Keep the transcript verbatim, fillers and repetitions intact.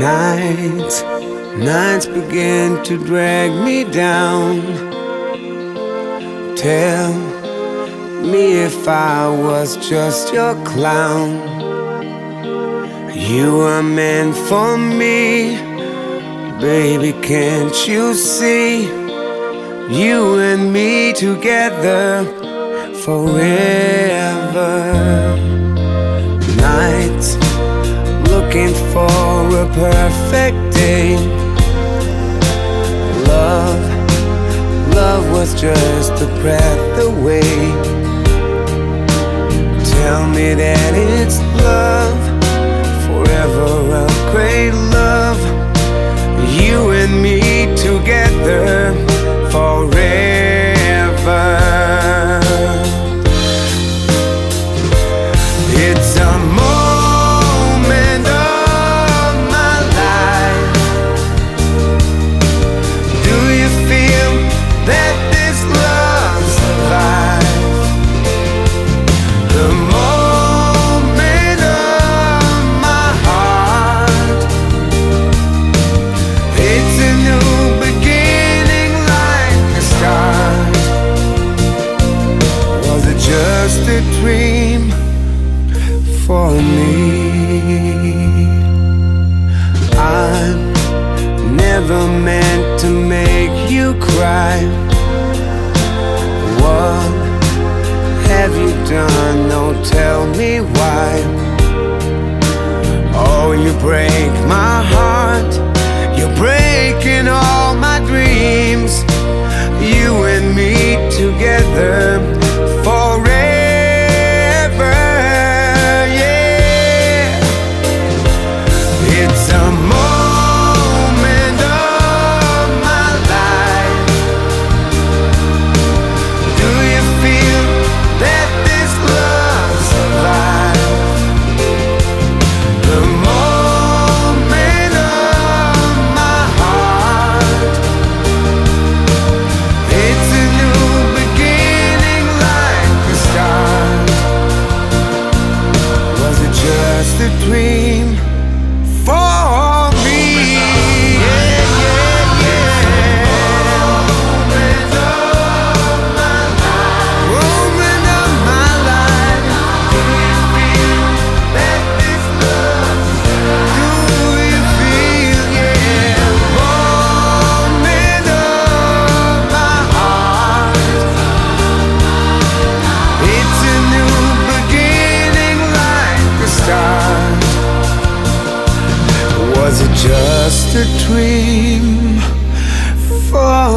Nights, nights begin to drag me down. Tell me if I was just your clown. You were meant for me, baby, can't you see? You and me together forever. Nights looking for a perfect day. Love, love was just a breath away. Tell me that it's love, forever a great love. You and me together forever. It's a moment of my life. Do you feel that this love survives? The moment of my heart. It's a new beginning like a start. Was it just a dream for me? I'm never meant to make you cry. What have you done? No, tell me why. Oh, you break my heart. You're breaking all my dreams. You and me together forever. It's a moment of my life. Do you feel that this love survives? The moment of my heart. It's a new beginning like a start. Was it just a dream for me? Yeah, yeah, yeah. Moment of my life. Moment of my life. Do you feel that this love? Do you feel, yeah? Moment of my heart. It's a new beginning like a start. Was it just a dream for